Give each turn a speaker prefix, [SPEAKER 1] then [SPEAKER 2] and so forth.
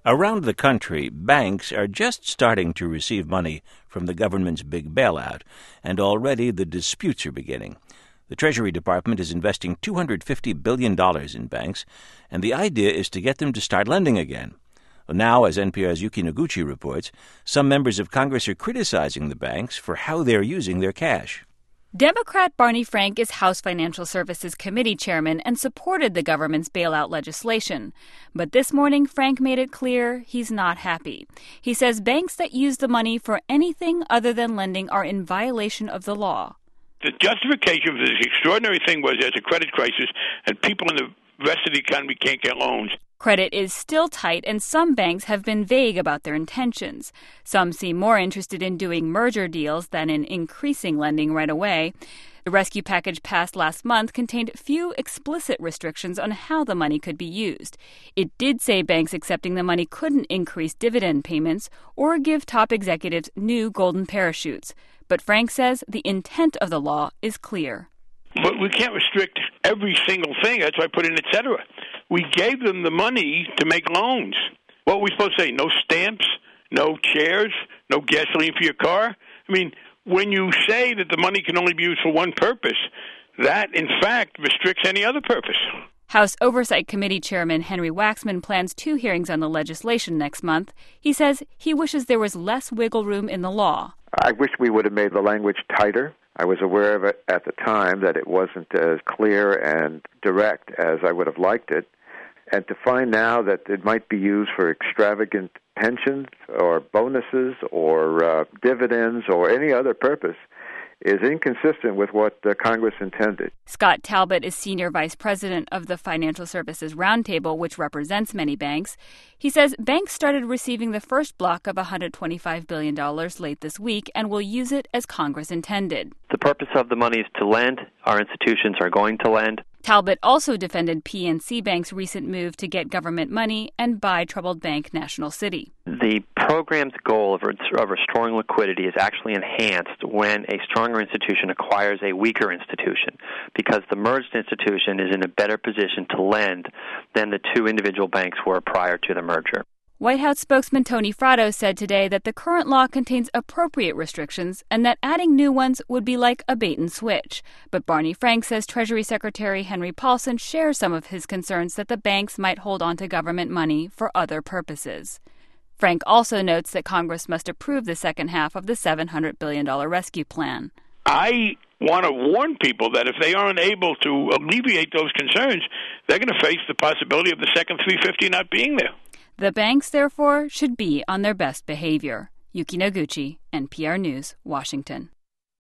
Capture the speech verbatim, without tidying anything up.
[SPEAKER 1] Around the country, banks are just starting to receive money from the government's big bailout, and already the disputes are beginning. The Treasury Department is investing two hundred fifty billion dollars in banks, and the idea is to get them to start lending again. Now, as N P R's Yuki Noguchi reports, some members of Congress are criticizing the banks for how they're using their cash.
[SPEAKER 2] Democrat Barney Frank is House Financial Services Committee chairman and supported the government's bailout legislation. But this morning, Frank made it clear he's not happy. He says banks that use the money for anything other than lending are in violation of the law.
[SPEAKER 3] The justification for this extraordinary thing was there's a credit crisis and people in the rest of the economy can't get loans.
[SPEAKER 2] Credit is still tight, and some banks have been vague about their intentions. Some seem more interested in doing merger deals than in increasing lending right away. The rescue package passed last month contained few explicit restrictions on how the money could be used. It did say banks accepting the money couldn't increase dividend payments or give top executives new golden parachutes. But Frank says the intent of the law is clear.
[SPEAKER 3] But we can't restrict every single thing. That's why I put in et cetera. We gave them the money to make loans. What were we supposed to say? No stamps, no chairs, no gasoline for your car? I mean, when you say that the money can only be used for one purpose, that, in fact, restricts any other purpose.
[SPEAKER 2] House Oversight Committee Chairman Henry Waxman plans two hearings on the legislation next month. He says he wishes there was less wiggle room in the law.
[SPEAKER 4] I wish we would have made the language tighter. I was aware of it at the time that it wasn't as clear and direct as I would have liked it. And to find now that it might be used for extravagant pensions or bonuses or uh, dividends or any other purpose is inconsistent with what the Congress intended.
[SPEAKER 2] Scott Talbot is Senior Vice President of the Financial Services Roundtable, which represents many banks. He says banks started receiving the first block of one hundred twenty-five billion dollars late this week and will use it as Congress intended.
[SPEAKER 5] The purpose of the money is to lend. Our institutions are going to lend.
[SPEAKER 2] Talbot also defended P N C Bank's recent move to get government money and buy troubled bank National City.
[SPEAKER 5] The program's goal of, of restoring liquidity is actually enhanced when a stronger institution acquires a weaker institution, because the merged institution is in a better position to lend than the two individual banks were prior to the merger.
[SPEAKER 2] White House spokesman Tony Fratto said today that the current law contains appropriate restrictions and that adding new ones would be like a bait and switch. But Barney Frank says Treasury Secretary Henry Paulson shares some of his concerns that the banks might hold on to government money for other purposes. Frank also notes that Congress must approve the second half of the seven hundred billion dollars rescue plan.
[SPEAKER 3] I want to warn people that if they aren't able to alleviate those concerns, they're going to face the possibility of the second three hundred fifty not being there.
[SPEAKER 2] The banks, therefore, should be on their best behavior. Yuki Noguchi, N P R News, Washington.